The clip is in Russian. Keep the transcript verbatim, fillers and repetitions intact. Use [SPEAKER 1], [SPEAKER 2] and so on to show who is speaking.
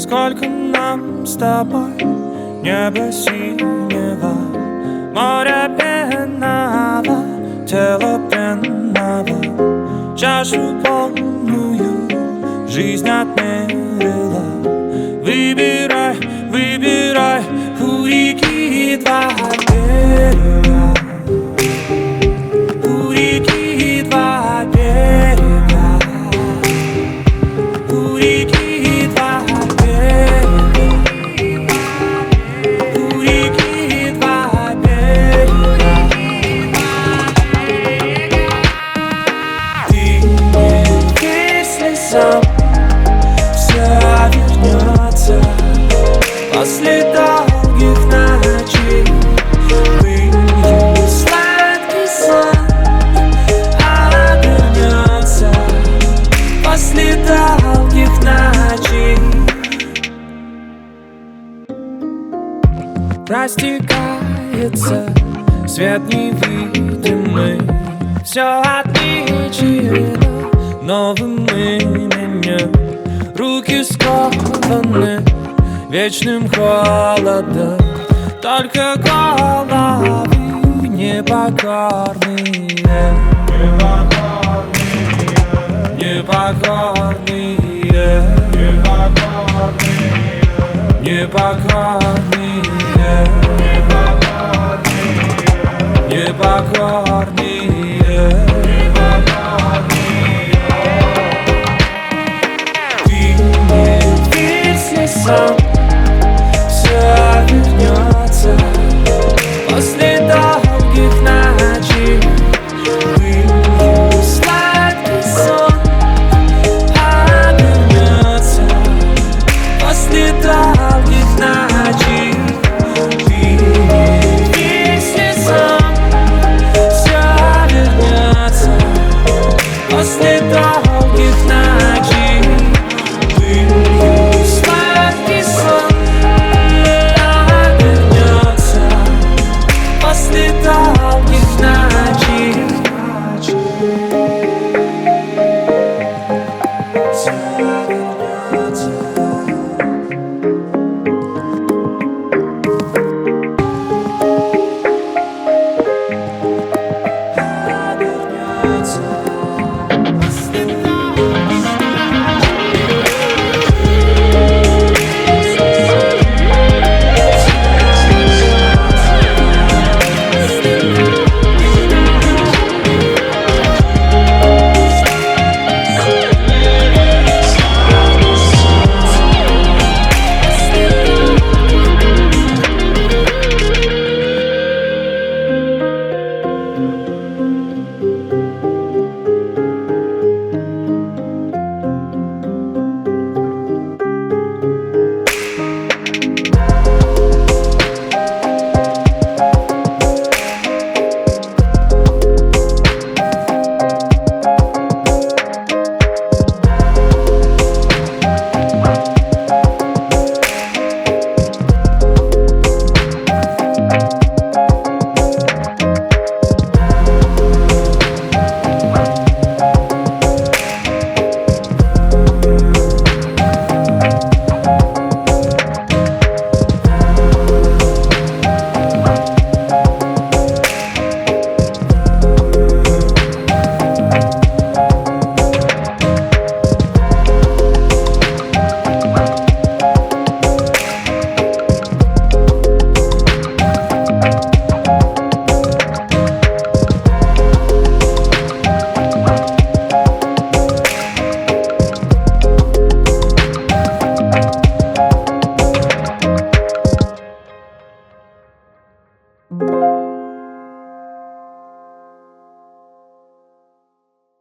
[SPEAKER 1] Сколько нам с тобой небо синего, море пенного, тело пенного, чашу полную жизнь отмерила. Выбирай, выбирай, у реки два берега, у реки два берега, у реки два берега, у реки два берега. Ты не если сам все вернется после долгих ночей. Выйдет сладкий сон, обернется после долгих ночей. Растекается свет невидимый, все отмечено новым именем. Руки скованы вечным холодом, только головы непокорные, непокорные, непокорные, непокорные, непокорные. Сам все вернется после долгих ночей.